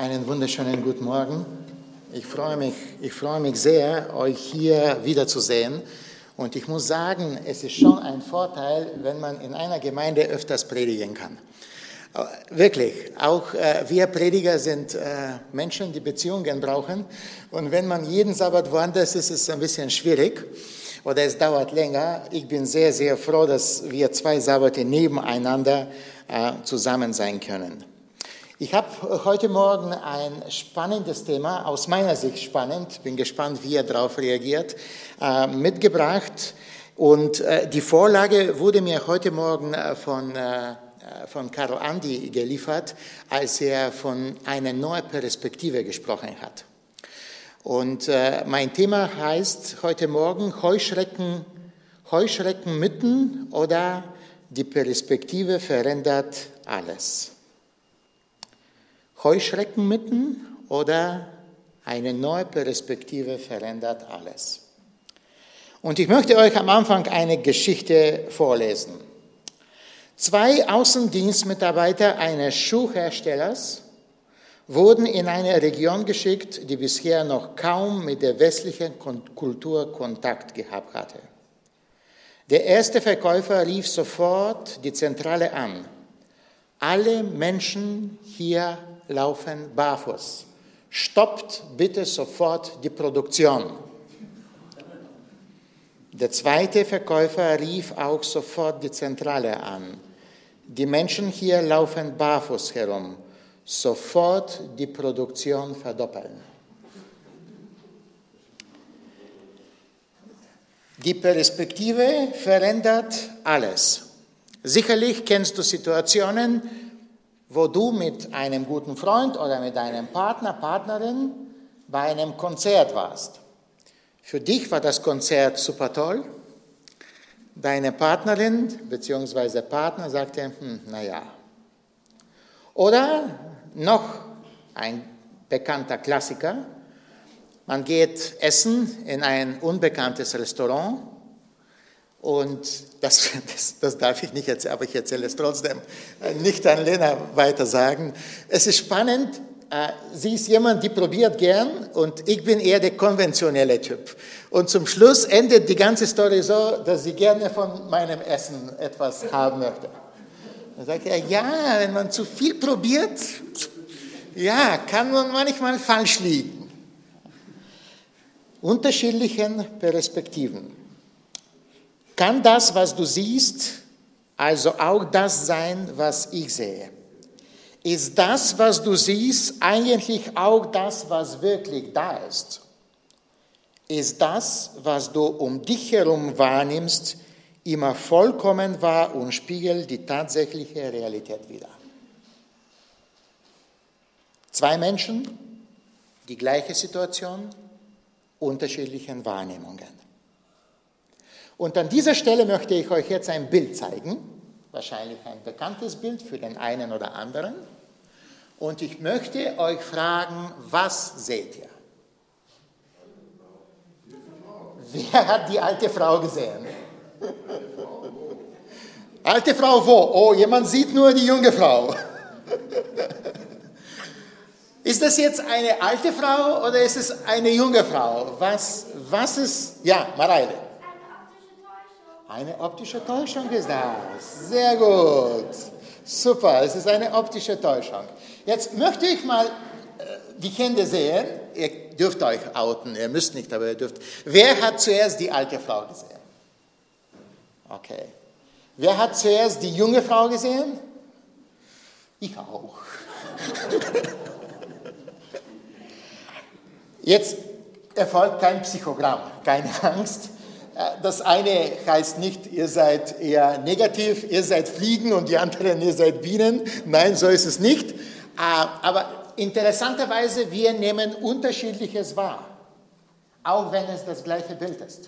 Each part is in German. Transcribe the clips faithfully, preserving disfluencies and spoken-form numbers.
Einen wunderschönen guten Morgen. Ich freue mich, ich freue mich sehr, euch hier wiederzusehen. Und ich muss sagen, es ist schon ein Vorteil, wenn man in einer Gemeinde öfters predigen kann. Wirklich, auch äh, wir Prediger sind äh, Menschen, die Beziehungen brauchen. Und wenn man jeden Sabbat woanders ist, ist es ein bisschen schwierig oder es dauert länger. Ich bin sehr, sehr froh, dass wir zwei Sabbate nebeneinander äh, zusammen sein können. Ich habe heute Morgen ein spannendes Thema, aus meiner Sicht spannend, bin gespannt, wie ihr darauf reagiert, äh, mitgebracht. Und äh, die Vorlage wurde mir heute Morgen äh, von, äh, von Karl Andi geliefert, als er von einer neuen Perspektive gesprochen hat. Und äh, mein Thema heißt heute Morgen Heuschrecken, Heuschreckenmythen oder die Perspektive verändert alles. Heuschreckenmythen oder eine neue Perspektive verändert alles. Und ich möchte euch am Anfang eine Geschichte vorlesen. Zwei Außendienstmitarbeiter eines Schuhherstellers wurden in eine Region geschickt, die bisher noch kaum mit der westlichen Kultur Kontakt gehabt hatte. Der erste Verkäufer rief sofort die Zentrale an. Alle Menschen hier laufen barfuß. Stoppt bitte sofort die Produktion. Der zweite Verkäufer rief auch sofort die Zentrale an. Die Menschen hier laufen barfuß herum. Sofort die Produktion verdoppeln. Die Perspektive verändert alles. Sicherlich kennst du Situationen, wo du mit einem guten Freund oder mit deinem Partner, Partnerin bei einem Konzert warst. Für dich war das Konzert super toll. Deine Partnerin bzw. Partner sagte, hm, naja. Oder noch ein bekannter Klassiker. Man geht essen in ein unbekanntes Restaurant. Und das, das, das darf ich nicht erzählen, aber ich erzähle es trotzdem nicht an Lena weiter sagen. Es ist spannend, sie ist jemand, die probiert gern und ich bin eher der konventionelle Typ. Und zum Schluss endet die ganze Story so, dass sie gerne von meinem Essen etwas haben möchte. Dann sagt er, ja, wenn man zu viel probiert, ja, kann man manchmal falsch liegen. Unterschiedlichen Perspektiven. Kann das, was du siehst, also auch das sein, was ich sehe? Ist das, was du siehst, eigentlich auch das, was wirklich da ist? Ist das, was du um dich herum wahrnimmst, immer vollkommen wahr und spiegelt die tatsächliche Realität wider? Zwei Menschen, die gleiche Situation, unterschiedlichen Wahrnehmungen. Und an dieser Stelle möchte ich euch jetzt ein Bild zeigen, wahrscheinlich ein bekanntes Bild für den einen oder anderen. Und ich möchte euch fragen, was seht ihr? Wer hat die alte Frau gesehen? Alte Frau wo? Oh, jemand sieht nur die junge Frau. Ist das jetzt eine alte Frau oder ist es eine junge Frau? Was, was ist, ja, Mareile. Eine optische Täuschung ist das. Sehr gut. Super, es ist eine optische Täuschung. Jetzt möchte ich mal die Hände sehen. Ihr dürft euch outen, ihr müsst nicht, aber ihr dürft. Wer hat zuerst die alte Frau gesehen? Okay. Wer hat zuerst die junge Frau gesehen? Ich auch. Jetzt erfolgt kein Psychogramm, keine Angst. Das eine heißt nicht, ihr seid eher negativ, ihr seid Fliegen und die anderen, ihr seid Bienen. Nein, so ist es nicht. Aber interessanterweise, wir nehmen Unterschiedliches wahr, auch wenn es das gleiche Bild ist.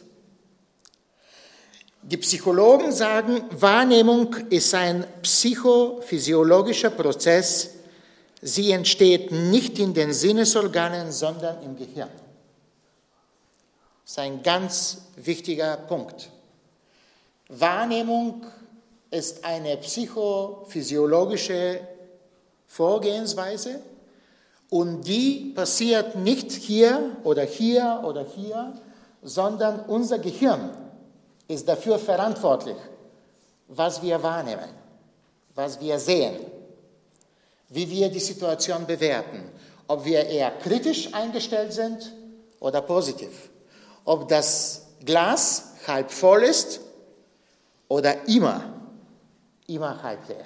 Die Psychologen sagen, Wahrnehmung ist ein psychophysiologischer Prozess. Sie entsteht nicht in den Sinnesorganen, sondern im Gehirn. Das ist ein ganz wichtiger Punkt. Wahrnehmung ist eine psychophysiologische Vorgehensweise Und die passiert nicht hier oder hier oder hier, sondern unser Gehirn ist dafür verantwortlich, was wir wahrnehmen, was wir sehen, wie wir die Situation bewerten, ob wir eher kritisch eingestellt sind oder positiv, ob das Glas halb voll ist oder immer, immer halb leer.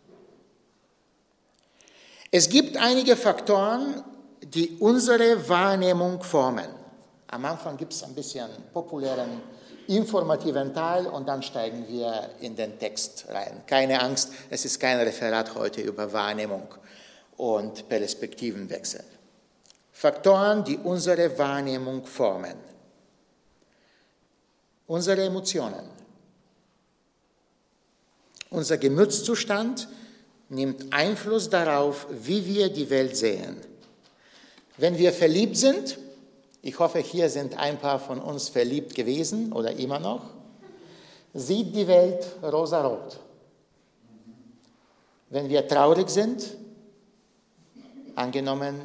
Es gibt einige Faktoren, die unsere Wahrnehmung formen. Am Anfang gibt es ein bisschen populären, informativen Teil und dann steigen wir in den Text rein. Keine Angst, es ist kein Referat heute über Wahrnehmung und Perspektivenwechsel. Faktoren, die unsere Wahrnehmung formen. Unsere Emotionen. Unser Gemütszustand nimmt Einfluss darauf, wie wir die Welt sehen. Wenn wir verliebt sind, ich hoffe, hier sind ein paar von uns verliebt gewesen oder immer noch, sieht die Welt rosarot. Wenn wir traurig sind, angenommen,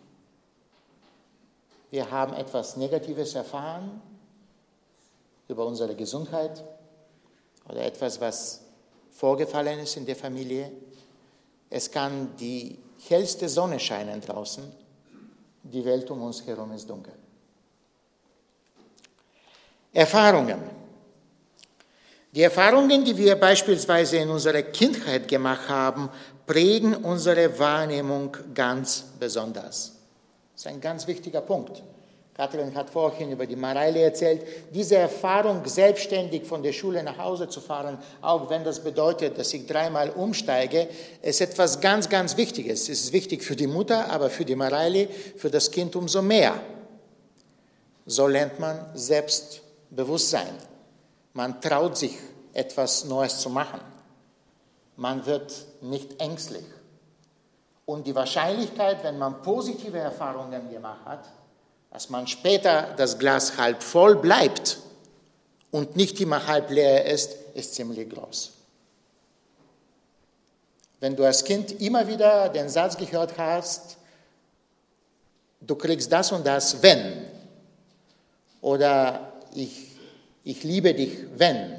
wir haben etwas Negatives erfahren über unsere Gesundheit oder etwas, was vorgefallen ist in der Familie, es kann die hellste Sonne scheinen draußen, die Welt um uns herum ist dunkel. Erfahrungen. Die Erfahrungen, die wir beispielsweise in unserer Kindheit gemacht haben, prägen unsere Wahrnehmung ganz besonders. Das ist ein ganz wichtiger Punkt. Katrin hat vorhin über die Mareile erzählt. Diese Erfahrung, selbstständig von der Schule nach Hause zu fahren, auch wenn das bedeutet, dass ich dreimal umsteige, ist etwas ganz, ganz Wichtiges. Es ist wichtig für die Mutter, aber für die Mareile, für das Kind umso mehr. So lernt man Selbstbewusstsein. Man traut sich, etwas Neues zu machen. Man wird nicht ängstlich. Und die Wahrscheinlichkeit, wenn man positive Erfahrungen gemacht hat, dass man später das Glas halb voll bleibt und nicht immer halb leer ist, ist ziemlich groß. Wenn du als Kind immer wieder den Satz gehört hast, du kriegst das und das, wenn, oder ich, ich liebe dich, wenn,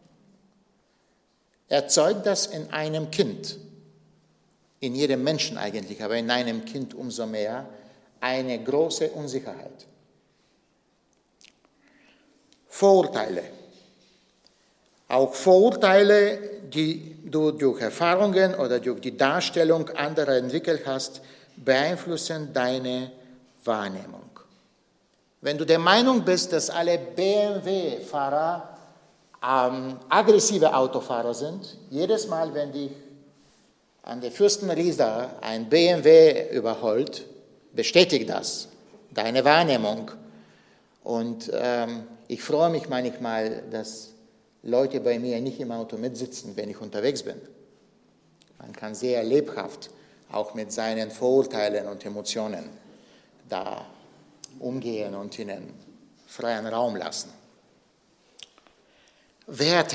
erzeugt das in einem Kind, in jedem Menschen eigentlich, aber in einem Kind umso mehr, eine große Unsicherheit. Vorurteile. Auch Vorurteile, die du durch Erfahrungen oder durch die Darstellung anderer entwickelt hast, beeinflussen deine Wahrnehmung. Wenn du der Meinung bist, dass alle B M W-Fahrer ähm, aggressive Autofahrer sind, jedes Mal, wenn dich an der Fürstenriesa ein B M W überholt, bestätigt das, deine Wahrnehmung. Und ähm, ich freue mich manchmal, dass Leute bei mir nicht im Auto mitsitzen, wenn ich unterwegs bin. Man kann sehr lebhaft auch mit seinen Vorurteilen und Emotionen da umgehen und ihnen freien Raum lassen. Werte.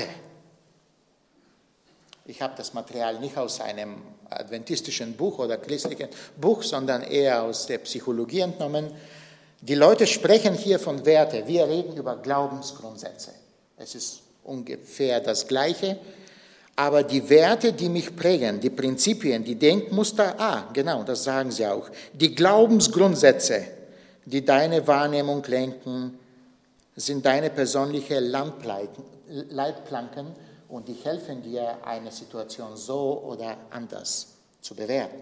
Ich habe das Material nicht aus einem adventistischen Buch oder christlichen Buch, sondern eher aus der Psychologie entnommen. Die Leute sprechen hier von Werte. Wir reden über Glaubensgrundsätze. Es ist ungefähr das Gleiche. Aber die Werte, die mich prägen, die Prinzipien, die Denkmuster, ah, genau, das sagen sie auch, die Glaubensgrundsätze, die deine Wahrnehmung lenken, sind deine persönliche Leitplanken und die helfen dir, eine Situation so oder anders zu bewerten.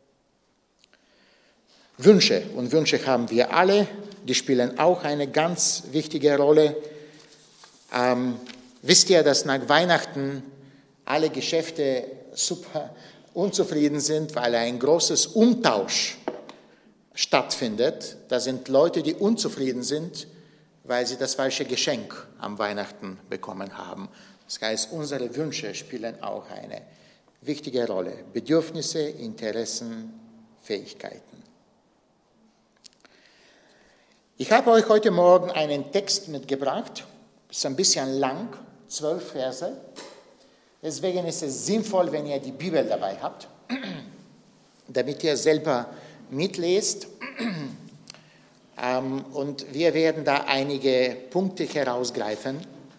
Wünsche, und Wünsche haben wir alle, die spielen auch eine ganz wichtige Rolle. Ähm, wisst ihr, dass nach Weihnachten alle Geschäfte super unzufrieden sind, weil ein großes Umtausch stattfindet? Da sind Leute, die unzufrieden sind, weil sie das falsche Geschenk am Weihnachten bekommen haben. Das heißt, unsere Wünsche spielen auch eine wichtige Rolle. Bedürfnisse, Interessen, Fähigkeiten. Ich habe euch heute Morgen einen Text mitgebracht. Ist ein bisschen lang, zwölf Verse. Deswegen ist es sinnvoll, wenn ihr die Bibel dabei habt, damit ihr selber mitlest. Ähm, und wir werden da einige Punkte herausgreifen,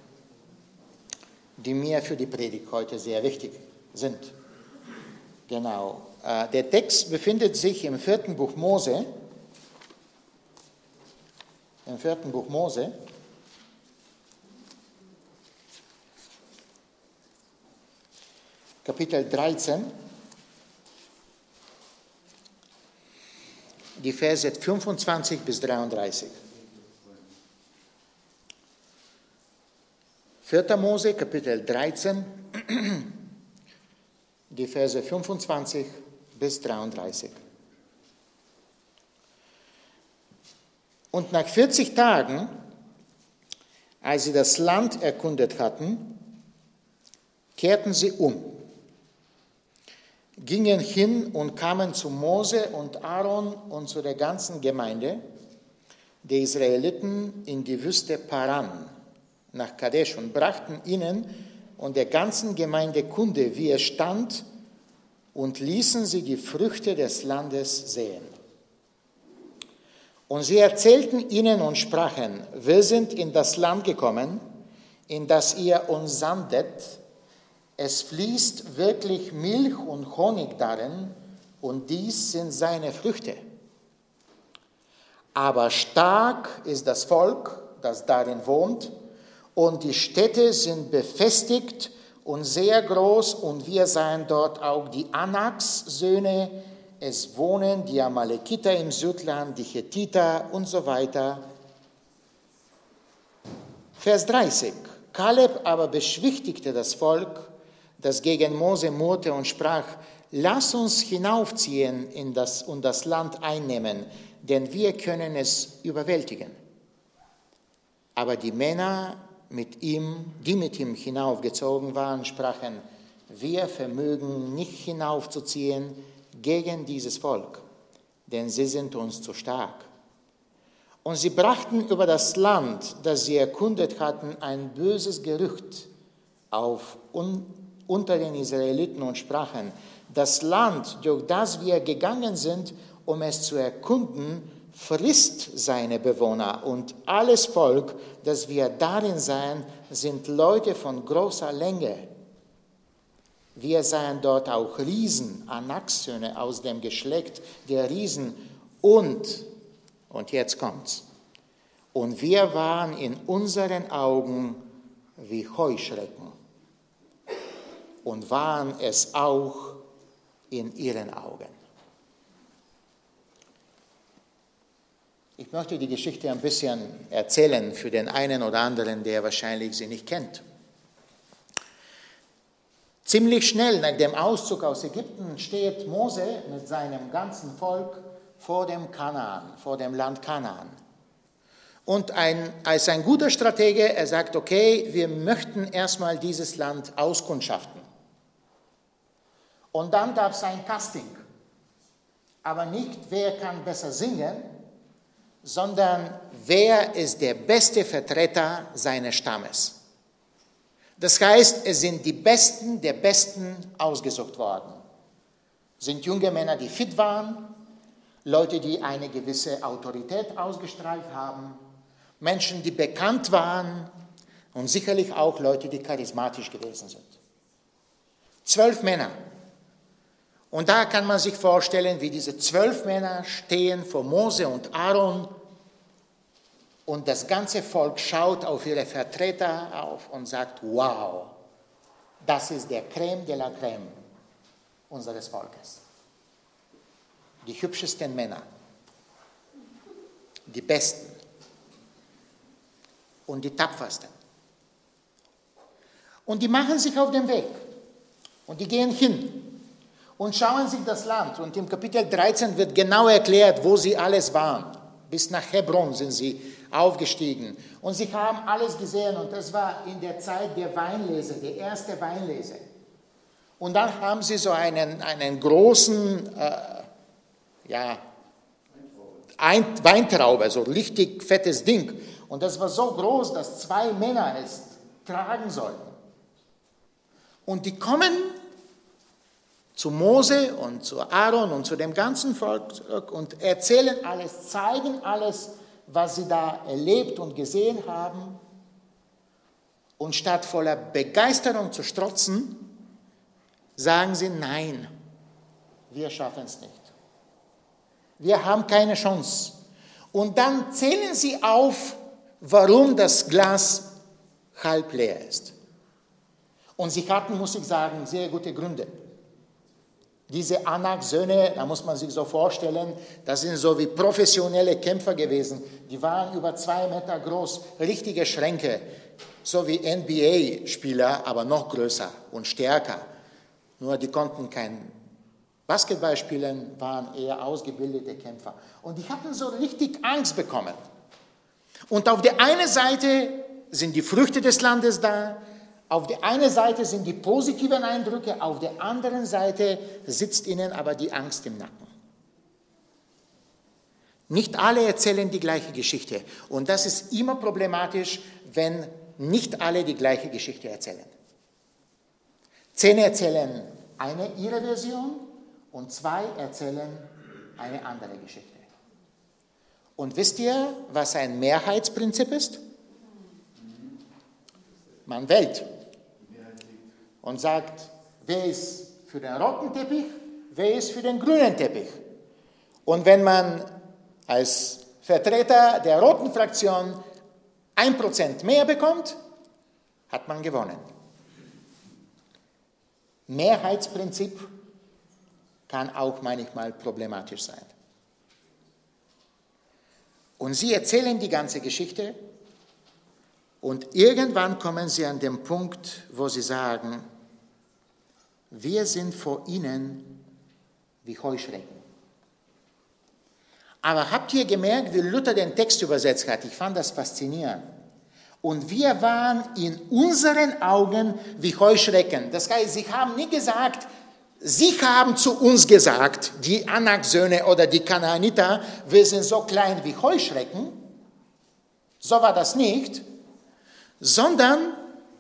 die mir für die Predigt heute sehr wichtig sind. Genau. Äh, der Text befindet sich im vierten Buch Mose. Im vierten Buch Mose. Kapitel dreizehn. Die Verse fünfundzwanzig bis dreiunddreißig. vierter Mose, Kapitel dreizehn, die Verse fünfundzwanzig bis dreiunddreißig. Und nach vierzig Tagen, als sie das Land erkundet hatten, kehrten sie um, gingen hin und kamen zu Mose und Aaron und zu der ganzen Gemeinde der Israeliten in die Wüste Paran nach Kadesh und brachten ihnen und der ganzen Gemeinde Kunde, wie es stand, und ließen sie die Früchte des Landes sehen. Und sie erzählten ihnen und sprachen: Wir sind in das Land gekommen, in das ihr uns sandet. Es fließt wirklich Milch und Honig darin, und dies sind seine Früchte. Aber stark ist das Volk, das darin wohnt, und die Städte sind befestigt und sehr groß, und wir sahen dort auch die Anaks-Söhne. Es wohnen die Amalekiter im Südland, die Hethiter und so weiter. Vers dreißig. Kaleb aber beschwichtigte das Volk, das gegen Mose murrte und sprach: Lass uns hinaufziehen in das, und das Land einnehmen, denn wir können es überwältigen. Aber die Männer, mit ihm, die mit ihm hinaufgezogen waren, sprachen: Wir vermögen nicht hinaufzuziehen gegen dieses Volk, denn sie sind uns zu stark. Und sie brachten über das Land, das sie erkundet hatten, ein böses Gerücht auf un, unter den Israeliten und sprachen: Das Land, durch das wir gegangen sind, um es zu erkunden, frisst seine Bewohner, und alles Volk, das wir darin sahen, sind Leute von großer Länge. Wir sahen dort auch Riesen, Anaksöhne aus dem Geschlecht der Riesen, und, und jetzt kommt's, und wir waren in unseren Augen wie Heuschrecken und waren es auch in ihren Augen. Ich möchte die Geschichte ein bisschen erzählen für den einen oder anderen, der wahrscheinlich sie nicht kennt. Ziemlich schnell nach dem Auszug aus Ägypten steht Mose mit seinem ganzen Volk vor dem Kanaan, vor dem Land Kanaan. Und ein, als ein guter Stratege, er sagt: Okay, wir möchten erstmal dieses Land auskundschaften. Und dann gab es ein Casting. Aber nicht, wer kann besser singen, sondern wer ist der beste Vertreter seines Stammes. Das heißt, es sind die Besten der Besten ausgesucht worden. Es sind junge Männer, die fit waren, Leute, die eine gewisse Autorität ausgestrahlt haben, Menschen, die bekannt waren und sicherlich auch Leute, die charismatisch gewesen sind. Zwölf Männer. Und da kann man sich vorstellen, wie diese zwölf Männer stehen vor Mose und Aaron, und das ganze Volk schaut auf ihre Vertreter auf und sagt: Wow, das ist der Crème de la Crème unseres Volkes. Die hübschesten Männer, die Besten und die Tapfersten. Und die machen sich auf den Weg und die gehen hin und schauen sich das Land. Und im Kapitel dreizehn wird genau erklärt, wo sie alles waren. Bis nach Hebron sind sie aufgestiegen. Und sie haben alles gesehen. Und das war in der Zeit der Weinlese, der erste Weinlese. Und dann haben sie so einen, einen großen, äh, ja, ein Weintraube, so ein richtig fettes Ding. Und das war so groß, dass zwei Männer es tragen sollten. Und die kommen zu Mose und zu Aaron und zu dem ganzen Volk und erzählen alles, zeigen alles, was sie da erlebt und gesehen haben. Und statt voller Begeisterung zu strotzen, sagen sie, nein, wir schaffen es nicht. Wir haben keine Chance. Und dann zählen sie auf, warum das Glas halb leer ist. Und sie hatten, muss ich sagen, sehr gute Gründe. Diese Anak-Söhne, da muss man sich so vorstellen, das sind so wie professionelle Kämpfer gewesen. Die waren über zwei Meter groß, richtige Schränke, so wie N B A-Spieler, aber noch größer und stärker. Nur die konnten kein Basketball spielen, waren eher ausgebildete Kämpfer. Und die hatten so richtig Angst bekommen. Und auf der einen Seite sind die Früchte des Landes da, auf der einen Seite sind die positiven Eindrücke, auf der anderen Seite sitzt ihnen aber die Angst im Nacken. Nicht alle erzählen die gleiche Geschichte. Und das ist immer problematisch, wenn nicht alle die gleiche Geschichte erzählen. Zehn erzählen eine ihre Version und zwei erzählen eine andere Geschichte. Und wisst ihr, was ein Mehrheitsprinzip ist? Man wählt und sagt, wer ist für den roten Teppich, wer ist für den grünen Teppich. Und wenn man als Vertreter der roten Fraktion ein Prozent mehr bekommt, hat man gewonnen. Mehrheitsprinzip kann auch manchmal problematisch sein. Und sie erzählen die ganze Geschichte und irgendwann kommen sie an den Punkt, wo sie sagen, wir sind vor ihnen wie Heuschrecken. Aber habt ihr gemerkt, wie Luther den Text übersetzt hat? Ich fand das faszinierend. Und wir waren in unseren Augen wie Heuschrecken. Das heißt, sie haben nie gesagt, sie haben zu uns gesagt, die Anak-Söhne oder die Kanaaniter, wir sind so klein wie Heuschrecken. So war das nicht. Sondern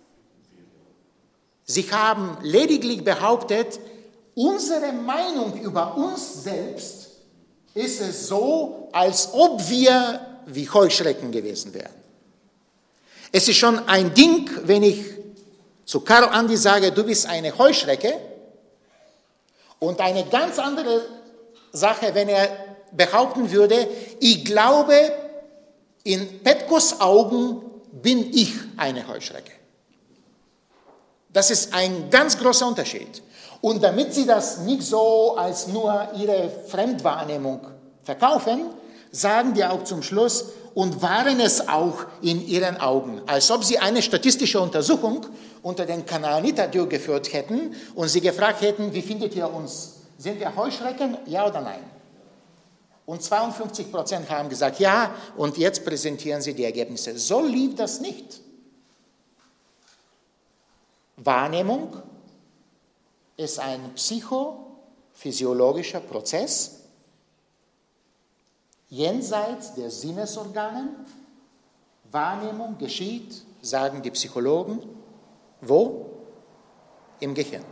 sie haben lediglich behauptet, unsere Meinung über uns selbst ist es so, als ob wir wie Heuschrecken gewesen wären. Es ist schon ein Ding, wenn ich zu Karl Andi sage, du bist eine Heuschrecke, und eine ganz andere Sache, wenn er behaupten würde, ich glaube, in Petkos Augen bin ich eine Heuschrecke. Das ist ein ganz großer Unterschied. Und damit sie das nicht so als nur ihre Fremdwahrnehmung verkaufen, sagen die auch zum Schluss, und waren es auch in ihren Augen, als ob sie eine statistische Untersuchung unter den Kanaanitern durchgeführt hätten und sie gefragt hätten, wie findet ihr uns? Sind wir Heuschrecken, ja oder nein? Und zweiundfünfzig Prozent haben gesagt ja, und jetzt präsentieren sie die Ergebnisse. So lief das nicht. Wahrnehmung ist ein psychophysiologischer Prozess, jenseits der Sinnesorgane. Wahrnehmung geschieht, sagen die Psychologen, wo? Im Gehirn.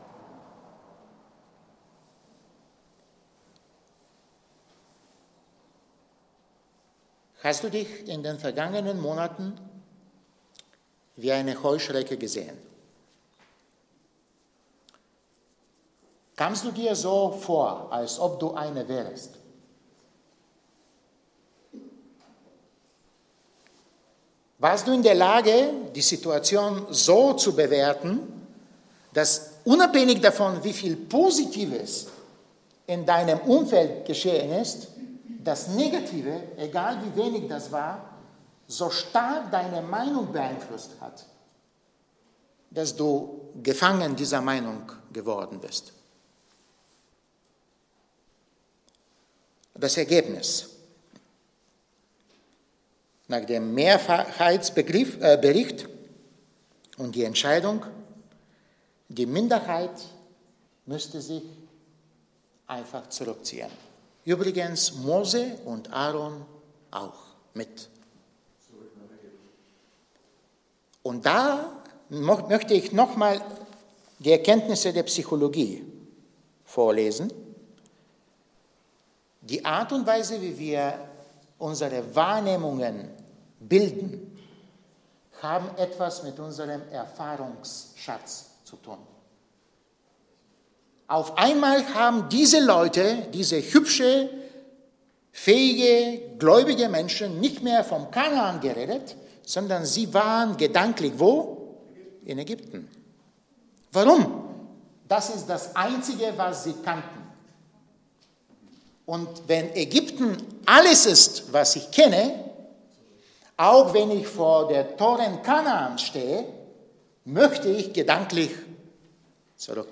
Hast du dich in den vergangenen Monaten wie eine Heuschrecke gesehen? Kamst du dir so vor, als ob du eine wärst? Warst du in der Lage, die Situation so zu bewerten, dass unabhängig davon, wie viel Positives in deinem Umfeld geschehen ist, das Negative, egal wie wenig das war, so stark deine Meinung beeinflusst hat, dass du gefangen dieser Meinung geworden bist? Das Ergebnis. Nach dem Mehrheitsbericht äh, und die Entscheidung, die Minderheit müsste sich einfach zurückziehen. Übrigens Mose und Aaron auch mit. Und da möchte ich nochmal die Erkenntnisse der Psychologie vorlesen. Die Art und Weise, wie wir unsere Wahrnehmungen bilden, haben etwas mit unserem Erfahrungsschatz zu tun. Auf einmal haben diese Leute, diese hübsche, fähige, gläubige Menschen nicht mehr vom Kanaan geredet, sondern sie waren gedanklich wo? In Ägypten. Warum? Das ist das Einzige, was sie kannten. Und wenn Ägypten alles ist, was ich kenne, auch wenn ich vor der Toren Kanaan stehe, möchte ich gedanklich zurück.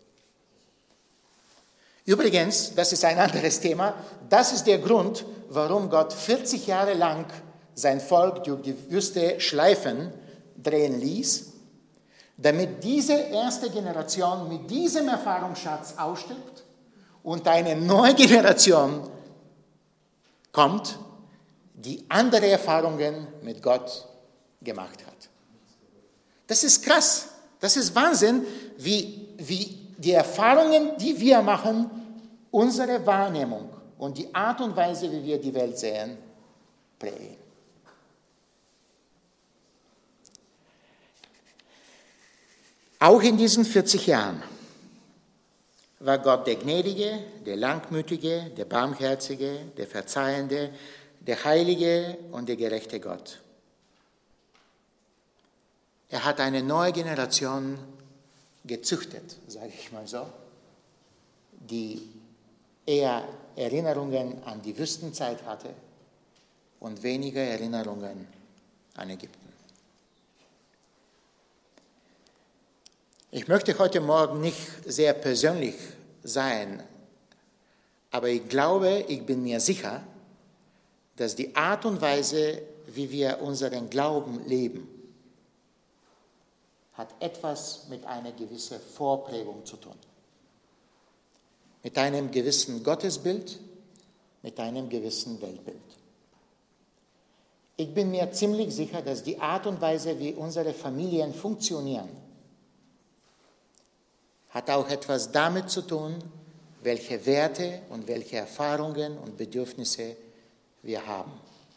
Übrigens, das ist ein anderes Thema, das ist der Grund, warum Gott vierzig Jahre lang sein Volk durch die Wüste Schleifen drehen ließ, damit diese erste Generation mit diesem Erfahrungsschatz ausstirbt und eine neue Generation kommt, die andere Erfahrungen mit Gott gemacht hat. Das ist krass, das ist Wahnsinn, wie, wie die Erfahrungen, die wir machen, unsere Wahrnehmung und die Art und Weise, wie wir die Welt sehen, prägen. Auch in diesen vierzig Jahren war Gott der Gnädige, der Langmütige, der Barmherzige, der Verzeihende, der Heilige und der gerechte Gott. Er hat eine neue Generation gezüchtet, sage ich mal so, die eher Erinnerungen an die Wüstenzeit hatte und weniger Erinnerungen an Ägypten. Ich möchte heute Morgen nicht sehr persönlich sein, aber ich glaube, ich bin mir sicher, dass die Art und Weise, wie wir unseren Glauben leben, hat etwas mit einer gewissen Vorprägung zu tun. Mit einem gewissen Gottesbild, mit einem gewissen Weltbild. Ich bin mir ziemlich sicher, dass die Art und Weise, wie unsere Familien funktionieren, hat auch etwas damit zu tun, welche Werte und welche Erfahrungen und Bedürfnisse wir haben.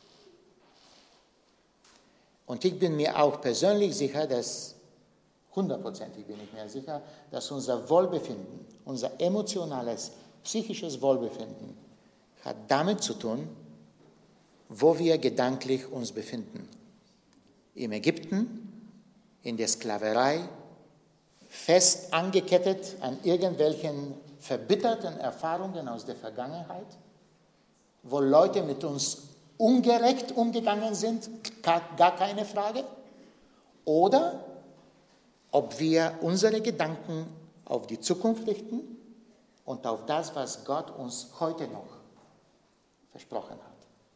Und ich bin mir auch persönlich sicher, dass, hundertprozentig bin ich mir sicher, dass unser Wohlbefinden, unser emotionales, psychisches Wohlbefinden hat damit zu tun, wo wir gedanklich uns befinden. Im Ägypten, in der Sklaverei, fest angekettet an irgendwelchen verbitterten Erfahrungen aus der Vergangenheit, wo Leute mit uns ungerecht umgegangen sind, gar keine Frage, oder ob wir unsere Gedanken auf die Zukunft richten und auf das, was Gott uns heute noch versprochen hat.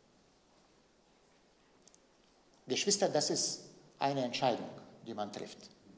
Geschwister, das ist eine Entscheidung, die man trifft.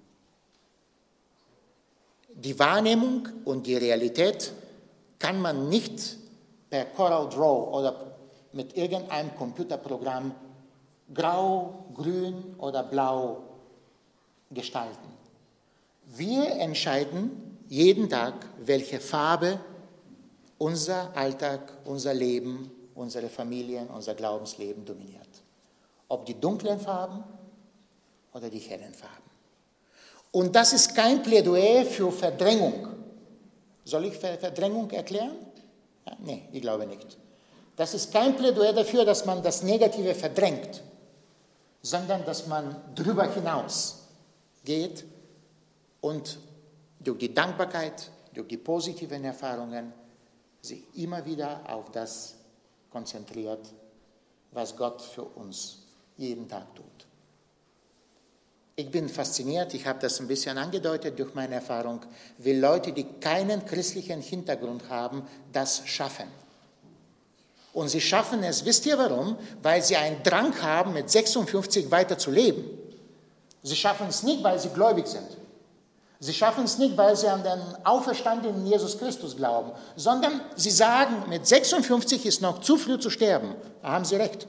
Die Wahrnehmung und die Realität kann man nicht per Corel Draw oder mit irgendeinem Computerprogramm grau, grün oder blau gestalten. Wir entscheiden jeden Tag, welche Farbe unser Alltag, unser Leben, unsere Familien, unser Glaubensleben dominiert. Ob die dunklen Farben oder die hellen Farben. Und das ist kein Plädoyer für Verdrängung. Soll ich Verdrängung erklären? Ja, nee, ich glaube nicht. Das ist kein Plädoyer dafür, dass man das Negative verdrängt, sondern dass man darüber hinaus geht und durch die Dankbarkeit, durch die positiven Erfahrungen sich immer wieder auf das konzentriert, was Gott für uns jeden Tag tut. Ich bin fasziniert, ich habe das ein bisschen angedeutet durch meine Erfahrung, wie Leute, die keinen christlichen Hintergrund haben, das schaffen. Und sie schaffen es, wisst ihr warum? Weil sie einen Drang haben, mit sechsundfünfzig weiter zu leben. Sie schaffen es nicht, weil sie gläubig sind. Sie schaffen es nicht, weil sie an den auferstandenen Jesus Christus glauben, sondern sie sagen, mit sechsundfünfzig ist noch zu früh zu sterben. Da haben sie recht.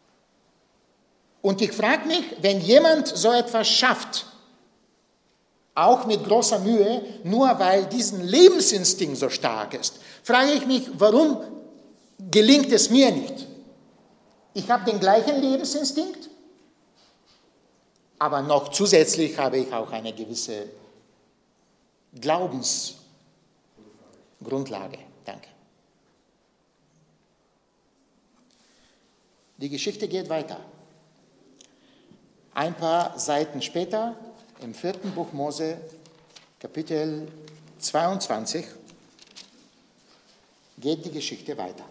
Und ich frage mich, wenn jemand so etwas schafft, auch mit großer Mühe, nur weil diesen Lebensinstinkt so stark ist, frage ich mich, warum gelingt es mir nicht? Ich habe den gleichen Lebensinstinkt, aber noch zusätzlich habe ich auch eine gewisse Glaubensgrundlage. Danke. Die Geschichte geht weiter. Ein paar Seiten später, im vierten Buch Mose, Kapitel zweiundzwanzig, geht die Geschichte weiter.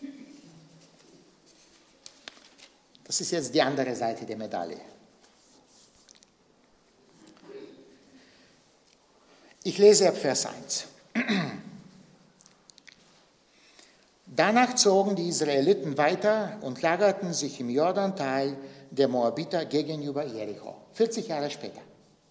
Das ist jetzt die andere Seite der Medaille. Ich lese ab Vers eins. Danach zogen die Israeliten weiter und lagerten sich im Jordantal der Moabiter gegenüber Jericho, vierzig Jahre später.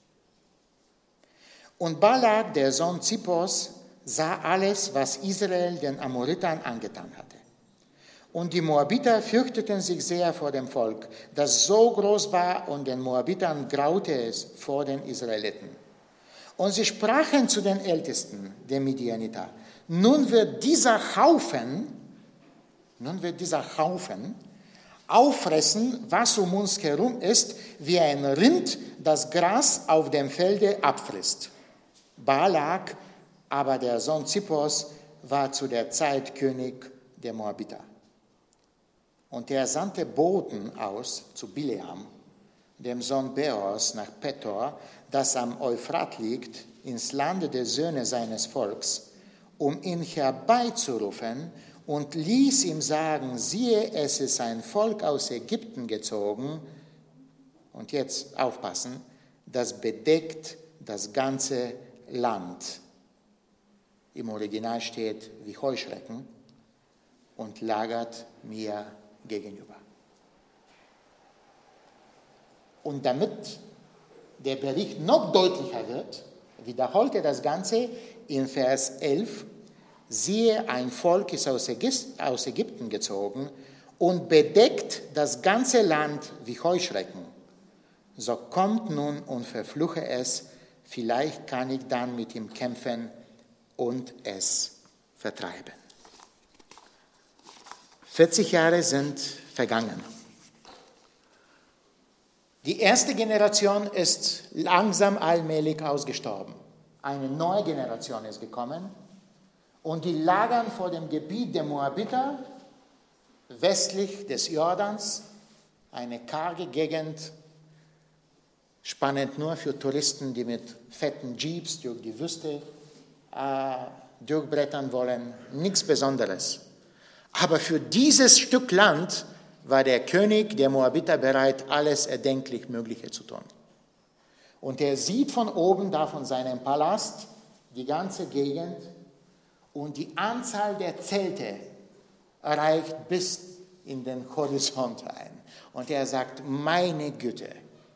Und Balak, der Sohn Zippors, sah alles, was Israel den Amoritern angetan hatte. Und die Moabiter fürchteten sich sehr vor dem Volk, das so groß war, und den Moabitern graute es vor den Israeliten. Und sie sprachen zu den Ältesten der Midianiter: Nun wird dieser Haufen, nun wird dieser Haufen auffressen, was um uns herum ist, wie ein Rind, das Gras auf dem Felde abfrisst. Balak, aber der Sohn Zippors, war zu der Zeit König der Moabiter. Und er sandte Boten aus zu Bileam, dem Sohn Beors, nach Petor, das am Euphrat liegt, ins Lande der Söhne seines Volks, um ihn herbeizurufen, und ließ ihm sagen: Siehe, es ist ein Volk aus Ägypten gezogen, und jetzt aufpassen, das bedeckt das ganze Land. Im Original steht wie Heuschrecken und lagert mir gegenüber. Und damit der Bericht noch deutlicher wird, wiederholt er das Ganze in Vers elf. Siehe, ein Volk ist aus Ägypten gezogen und bedeckt das ganze Land wie Heuschrecken. So kommt nun und verfluche es, vielleicht kann ich dann mit ihm kämpfen und es vertreiben. vierzig Jahre sind vergangen. Die erste Generation ist langsam allmählich ausgestorben. Eine neue Generation ist gekommen und die lagern vor dem Gebiet der Moabiter, westlich des Jordans, eine karge Gegend, spannend nur für Touristen, die mit fetten Jeeps durch die Wüste äh, durchbrettern wollen, nichts Besonderes. Aber für dieses Stück Land war der König der Moabiter bereit, alles erdenklich Mögliche zu tun. Und er sieht von oben, da von seinem Palast, die ganze Gegend, und die Anzahl der Zelte reicht bis in den Horizont ein. Und er sagt: Meine Güte,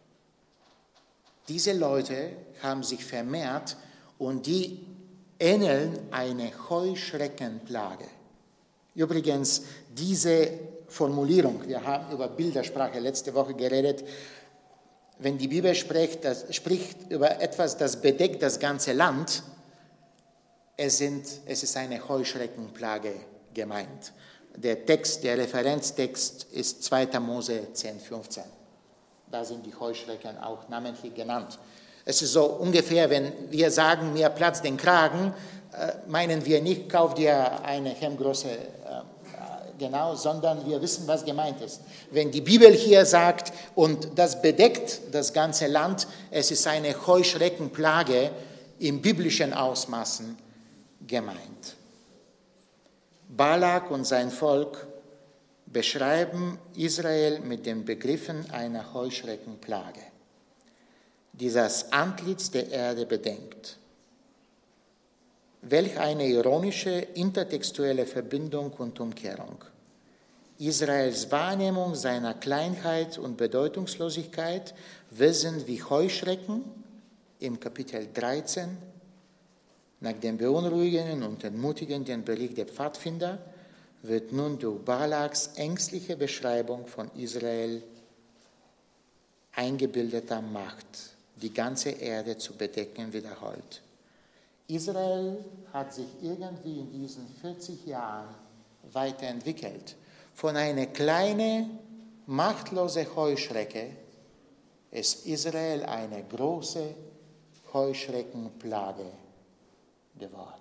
diese Leute haben sich vermehrt und die ähneln einer Heuschreckenplage. Übrigens, diese Formulierung, wir haben über Bildersprache letzte Woche geredet, wenn die Bibel spricht, das spricht über etwas, das bedeckt das ganze Land, es, sind, es ist eine Heuschreckenplage gemeint. Der Text, der Referenztext ist zweiter Mose zehn, fünfzehn. Da sind die Heuschrecken auch namentlich genannt. Es ist so ungefähr, wenn wir sagen, mir platzt den Kragen, äh, meinen wir nicht, kauf dir eine Hemdgröße äh, genau, sondern wir wissen, was gemeint ist. Wenn die Bibel hier sagt, und das bedeckt das ganze Land, es ist eine Heuschreckenplage im biblischen Ausmaßen gemeint. Balak und sein Volk beschreiben Israel mit den Begriffen einer Heuschreckenplage, die das Antlitz der Erde bedenkt. Welch eine ironische intertextuelle Verbindung und Umkehrung. Israels Wahrnehmung seiner Kleinheit und Bedeutungslosigkeit, wir sind wie Heuschrecken im Kapitel dreizehn, nach dem beunruhigenden und entmutigenden Bericht der Pfadfinder, wird nun durch Balaks ängstliche Beschreibung von Israel eingebildeter Macht die ganze Erde zu bedecken wiederholt. Israel hat sich irgendwie in diesen vierzig Jahren weiterentwickelt. Von einer kleinen, machtlosen Heuschrecke ist Israel eine große Heuschreckenplage geworden.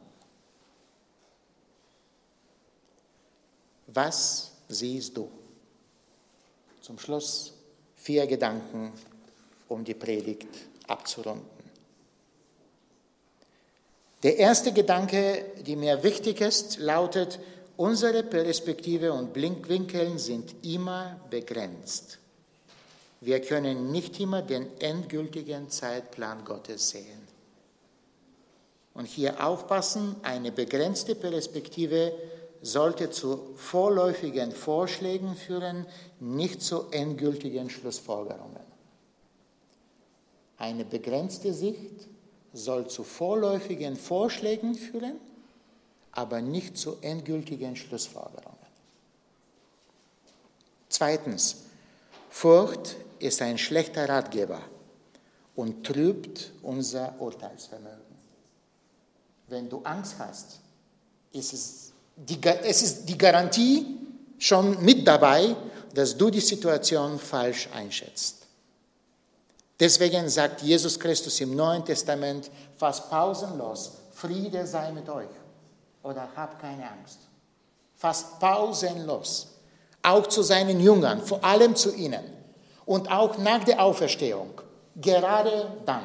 Was siehst du? Zum Schluss vier Gedanken, um die Predigt abzurunden. Der erste Gedanke, der mir wichtig ist, lautet: Unsere Perspektive und Blickwinkel sind immer begrenzt. Wir können nicht immer den endgültigen Zeitplan Gottes sehen. Und hier aufpassen, eine begrenzte Perspektive sollte zu vorläufigen Vorschlägen führen, nicht zu endgültigen Schlussfolgerungen. Eine begrenzte Sicht soll zu vorläufigen Vorschlägen führen, aber nicht zu endgültigen Schlussfolgerungen. Zweitens, Furcht ist ein schlechter Ratgeber und trübt unser Urteilsvermögen. Wenn du Angst hast, ist es die, es ist die Garantie schon mit dabei, dass du die Situation falsch einschätzt. Deswegen sagt Jesus Christus im Neuen Testament fast pausenlos: Friede sei mit euch oder habt keine Angst. Fast pausenlos. Auch zu seinen Jüngern, vor allem zu ihnen. Und auch nach der Auferstehung. Gerade dann.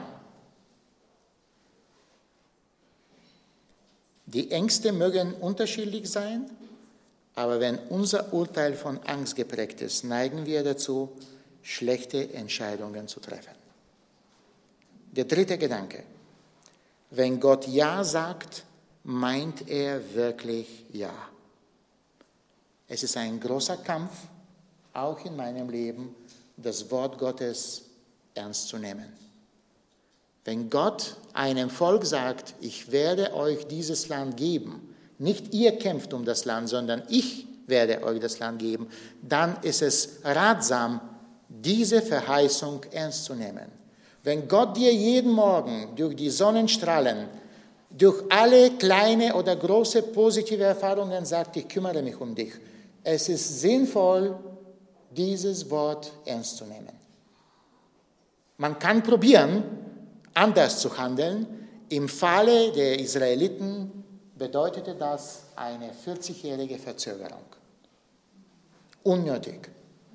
Die Ängste mögen unterschiedlich sein, aber wenn unser Urteil von Angst geprägt ist, neigen wir dazu, schlechte Entscheidungen zu treffen. Der dritte Gedanke: Wenn Gott Ja sagt, meint er wirklich Ja. Es ist ein großer Kampf, auch in meinem Leben, das Wort Gottes ernst zu nehmen. Wenn Gott einem Volk sagt, ich werde euch dieses Land geben, nicht ihr kämpft um das Land, sondern ich werde euch das Land geben, dann ist es ratsam, diese Verheißung ernst zu nehmen. Wenn Gott dir jeden Morgen durch die Sonnenstrahlen, durch alle kleine oder große positive Erfahrungen sagt, ich kümmere mich um dich, es ist sinnvoll, dieses Wort ernst zu nehmen. Man kann probieren, anders zu handeln. Im Falle der Israeliten bedeutete das eine vierzigjährige Verzögerung. Unnötig.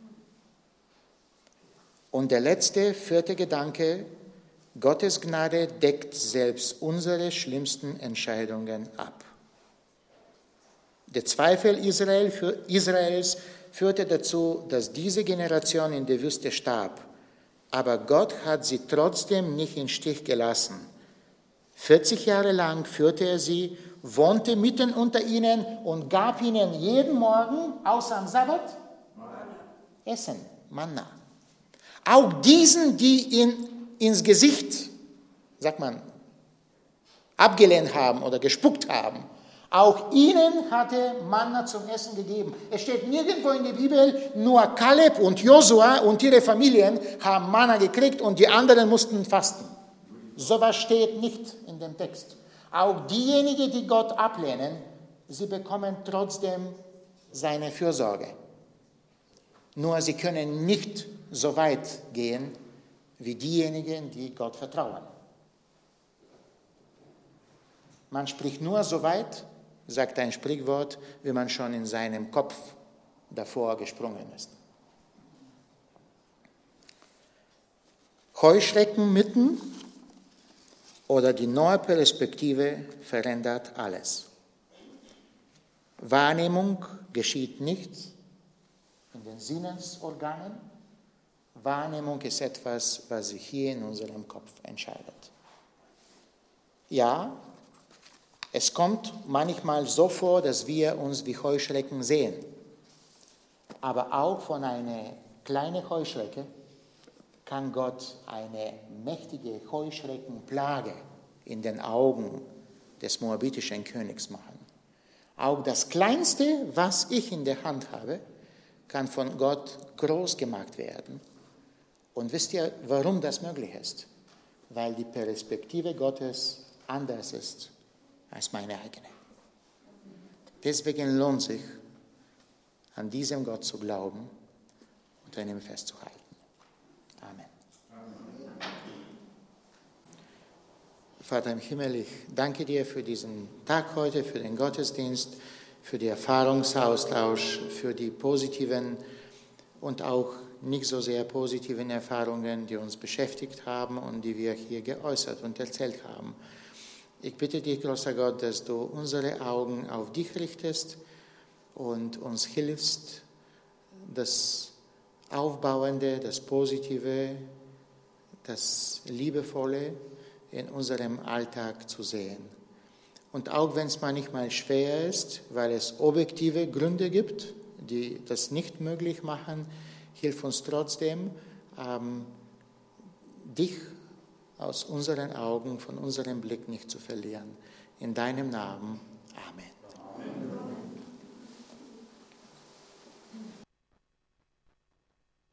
Und der letzte, vierte Gedanke: Gottes Gnade deckt selbst unsere schlimmsten Entscheidungen ab. Der Zweifel Israel für Israels führte dazu, dass diese Generation in der Wüste starb. Aber Gott hat sie trotzdem nicht im Stich gelassen. vierzig Jahre lang führte er sie, wohnte mitten unter ihnen und gab ihnen jeden Morgen, außer am Sabbat, Essen, Manna. Auch diesen, die ihn ins Gesicht, sagt man, abgelehnt haben oder gespuckt haben, auch ihnen hatte Manna zum Essen gegeben. Es steht nirgendwo in der Bibel, nur Kaleb und Josua und ihre Familien haben Manna gekriegt und die anderen mussten fasten. Sowas steht nicht in dem Text. Auch diejenigen, die Gott ablehnen, sie bekommen trotzdem seine Fürsorge. Nur sie können nicht so weit gehen wie diejenigen, die Gott vertrauen. Man spricht nur so weit, sagt ein Sprichwort, wie man schon in seinem Kopf davor gesprungen ist. Heuschreckenmythen oder die neue Perspektive verändert alles. Wahrnehmung geschieht nicht in den Sinnesorganen. Wahrnehmung ist etwas, was sich hier in unserem Kopf entscheidet. Ja, es kommt manchmal so vor, dass wir uns wie Heuschrecken sehen. Aber auch von einer kleinen Heuschrecke kann Gott eine mächtige Heuschreckenplage in den Augen des moabitischen Königs machen. Auch das Kleinste, was ich in der Hand habe, kann von Gott groß gemacht werden. Und wisst ihr, warum das möglich ist? weil die Perspektive Gottes anders ist als meine eigene. Deswegen lohnt sich, an diesem Gott zu glauben und an ihm festzuhalten. Amen. Vater im Himmel, ich danke dir für diesen Tag heute, für den Gottesdienst, für den Erfahrungsaustausch, für die positiven und auch nicht so sehr positiven Erfahrungen, die uns beschäftigt haben und die wir hier geäußert und erzählt haben. Ich bitte dich, großer Gott, dass du unsere Augen auf dich richtest und uns hilfst, das Aufbauende, das Positive, das Liebevolle in unserem Alltag zu sehen. Und auch wenn es manchmal schwer ist, weil es objektive Gründe gibt, die das nicht möglich machen, hilf uns trotzdem, ähm, dich aus unseren Augen, von unserem Blick nicht zu verlieren. In deinem Namen.